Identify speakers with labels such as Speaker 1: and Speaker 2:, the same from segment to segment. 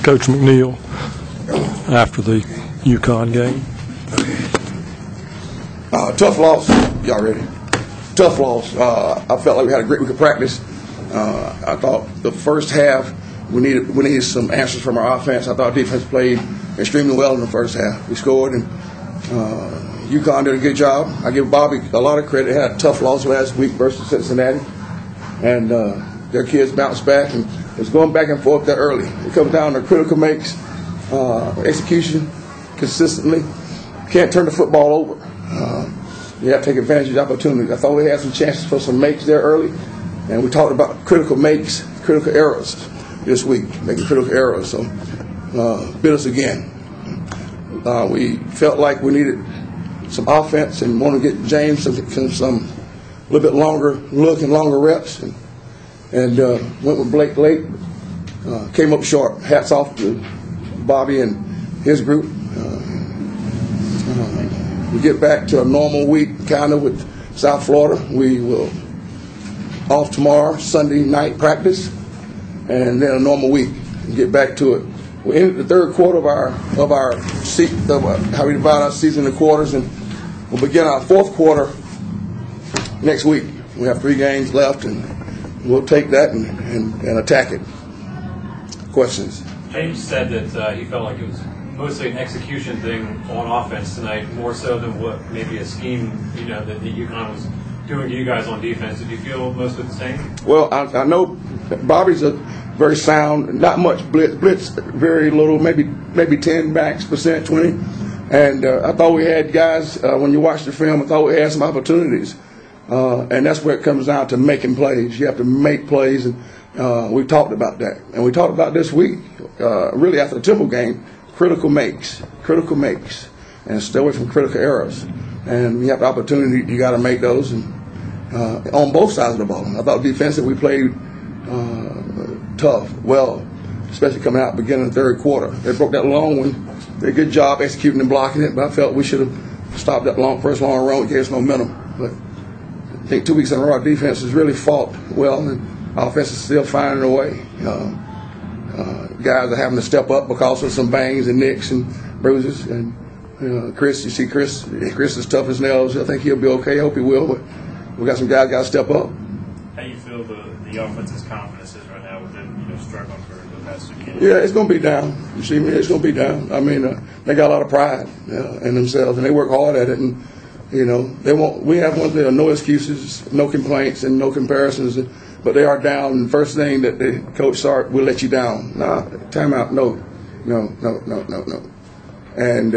Speaker 1: Coach McNeil after the UConn game?
Speaker 2: Tough loss. Y'all ready? Tough loss. I felt like we had a great week of practice. I thought the first half we needed some answers from our offense. I thought defense played extremely well in the first half. We scored, and UConn did a good job. I give Bobby a lot of credit. They had a tough loss last week versus Cincinnati, and their kids bounced back, and it's going back and forth there early. It comes down to critical makes, execution consistently. Can't turn the football over. You have to take advantage of the opportunity. I thought we had some chances for some makes there early, and we talked about critical makes, critical errors this week, making critical errors. So bit us again. We felt like we needed some offense and wanted to get James some a little bit longer look and longer reps, and went with Blake late. Came up short. Hats off to Bobby and his group. We get back to a normal week kind of with South Florida. We will off tomorrow, Sunday night practice, and then a normal week. Get back to it. We ended the third quarter of our how we divide our season into quarters, and we'll begin our fourth quarter next week. We have 3 games left, and we'll take that and attack it. Questions?
Speaker 3: James said that he felt like it was mostly an execution thing on offense tonight, more so than what maybe a scheme, that the UConn was doing to you guys on defense. Did you feel most of the same?
Speaker 2: Well, I know Bobby's a very sound, not much blitz, very little, maybe 10 backs percent, 20. And I thought we had guys, when you watch the film, I thought we had some opportunities. And that's where it comes down to making plays. You have to make plays, and we talked about that. And we talked about this week, really after the Temple game, critical makes, and stay away from critical errors. And when you have the opportunity, you got to make those, and on both sides of the ball. I thought defensively we played tough, well, especially coming out beginning of the third quarter. They broke that long one. They did a good job executing and blocking it, but I felt we should have stopped that first long run. It gave us momentum. But I think 2 weeks in a row, our defense has really fought well, and offense is still finding a way. Guys are having to step up because of some bangs and nicks and bruises. And Chris, you see Chris is tough as nails. I think he'll be okay. I hope he will. But we got some guys got to step up.
Speaker 4: How do you feel the offense's confidence is right now with them struggling for the past 2 games?
Speaker 2: Yeah, it's going to be down. You see me? It's going to be down. I mean, they got a lot of pride in themselves, and they work hard at it. And they won't. We have one thing: no excuses, no complaints, and no comparisons. But they are down. And the first thing that the coach Sark will let you down. Nah, timeout. No. And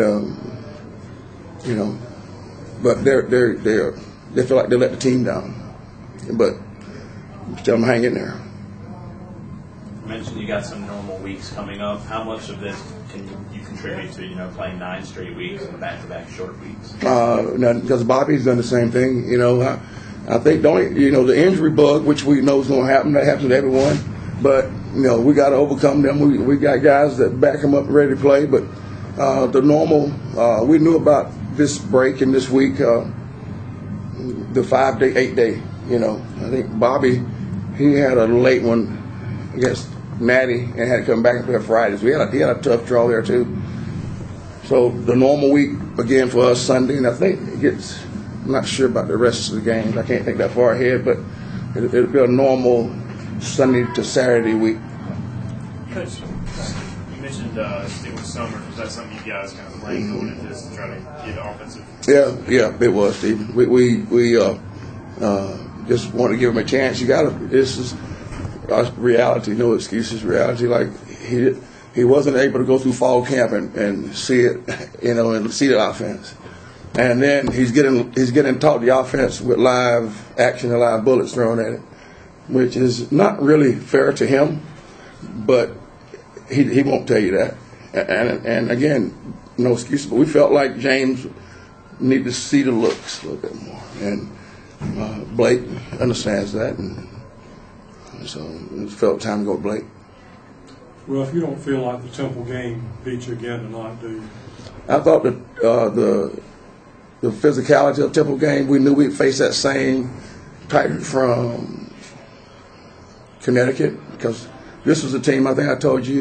Speaker 2: but they feel like they let the team down. But tell them hang in there.
Speaker 4: You mentioned you got some normal weeks coming up. How much of this can you contribute to playing 9 straight weeks and back-to-back short weeks?
Speaker 2: Because Bobby's done the same thing. I think the injury bug, which we know is going to happen, that happens to everyone. But we got to overcome them. We got guys that back them up ready to play. But the normal, we knew about this break in this week, the 5-day, 8-day. I think Bobby, he had a late one against Natty and had to come back and play Fridays. He had a tough draw there too. So the normal week again for us Sunday, and I think it gets. I'm not sure about the rest of the games. I can't think that far ahead, but it'll be a normal Sunday to Saturday week.
Speaker 4: Coach, you mentioned sticking with Summer. Was that something you guys kind of planned going into this to try to get offensive?
Speaker 2: Yeah, it was, Steve. We just want to give him a chance. This is reality, no excuses. Reality, like he wasn't able to go through fall camp and see it, and see the offense. And then he's getting taught the offense with live action and live bullets thrown at it, which is not really fair to him. But he won't tell you that. And again, no excuse. But we felt like James needed to see the looks a little bit more, and Blake understands that, and so it felt time to go Blake.
Speaker 1: Well, if you don't feel like the Temple game beat you again tonight, do you?
Speaker 2: I thought that the physicality of the Temple game, we knew we'd face that same type from Connecticut, because this was a team, I think I told you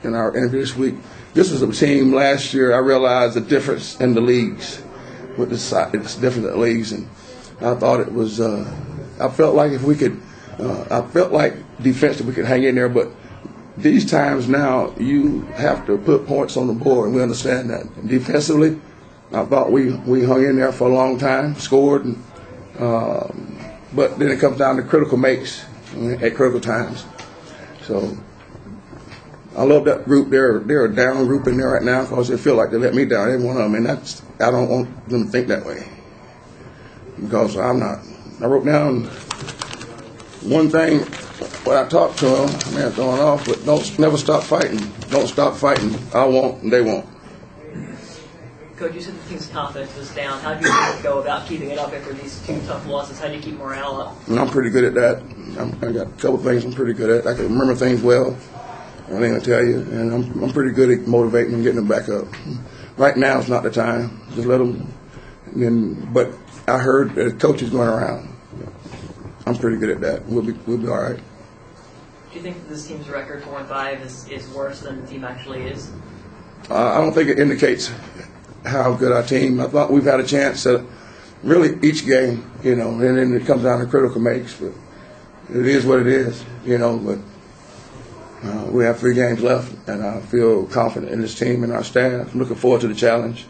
Speaker 2: in our interview this week, this was a team last year. I realized the difference in the leagues with the side. It's different in the leagues, and I thought it was. I felt like if we could, I felt like defensively we could hang in there, but these times now you have to put points on the board, and we understand that. And defensively, I thought we hung in there for a long time, scored, and, but then it comes down to critical makes at critical times. So I love that group. They're a down group in there right now because they feel like they let me down. Every one of them, and I don't want them to think that way because I'm not. I wrote down one thing when I talked to them. I mean, throwing off, but never stop fighting. Don't stop fighting. I won't, and they won't.
Speaker 5: Coach, you said the team's confidence was down. How do you go about keeping it up after these 2 tough losses? How do you keep morale up?
Speaker 2: And I'm pretty good at that. I got a couple of things I'm pretty good at. I can remember things well. I ain't gonna tell you, and I'm pretty good at motivating and getting them back up. Right now is not the time. Just let them. But I heard that the coach is going around. I'm pretty good at that. We'll be all right.
Speaker 5: Do you think that this team's record 4-5 is worse than the team actually is?
Speaker 2: I don't think it indicates how good our team. I thought we've had a chance at really each game, and then it comes down to critical makes. But it is what it is, But we have 3 games left, and I feel confident in this team and our staff. I'm looking forward to the challenge.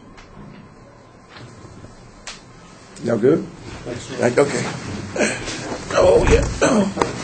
Speaker 2: Y'all good?
Speaker 1: Thanks, sir.
Speaker 2: Okay. Oh, yeah.